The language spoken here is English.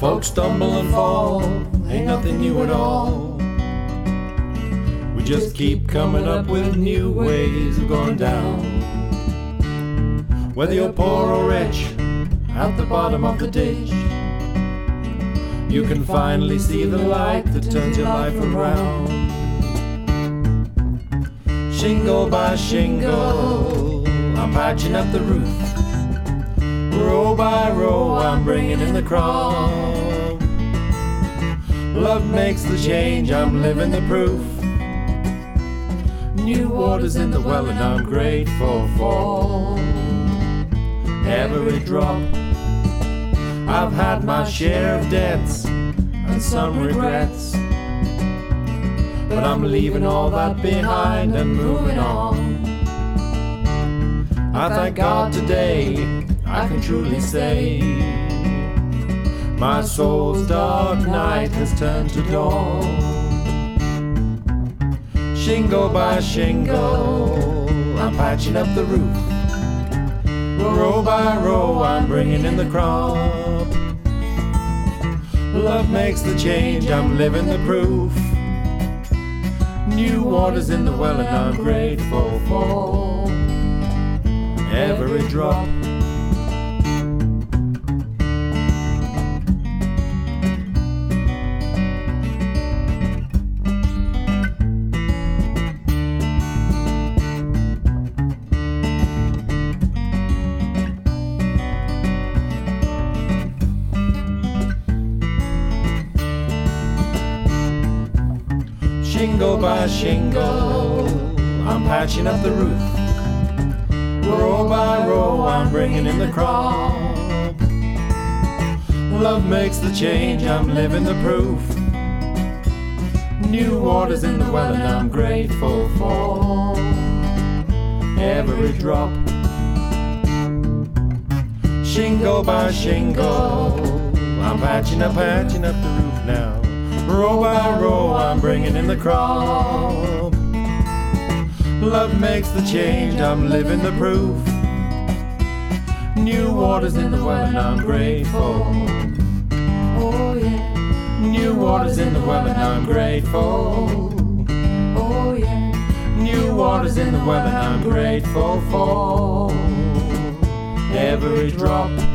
Folks stumble and fall, ain't nothing new at all. We just keep coming up with new ways of going down. Whether you're poor or rich, at the bottom of the ditch, you can finally see the light that turns your life around. Shingle by shingle, I'm patching up the roof. Row by row, I'm bringing in the crop. Love makes the change, I'm living the proof. New water's in the well and I'm grateful for every drop. I've had my share of debts and some regrets, but I'm leaving all that behind and moving on. I thank God today I can truly say my soul's dark night has turned to dawn. Shingle by shingle, I'm patching up the roof. Row by row, I'm bringing in the crop. Love makes the change, I'm living the proof. New water's in the well and I'm grateful for every drop. Shingle by shingle, I'm patching up the roof. Row by row, I'm bringing in the crop. Love makes the change, I'm living the proof. New water's in the well and I'm grateful for every drop. Shingle by shingle, I'm patching up the roof now. Row by row, I'm bringing in the crop. Love makes the change, I'm living the proof. New water's in the well and I'm grateful. Oh yeah. New water's in the well and I'm grateful. Oh yeah. New water's in the well and I'm grateful for every drop.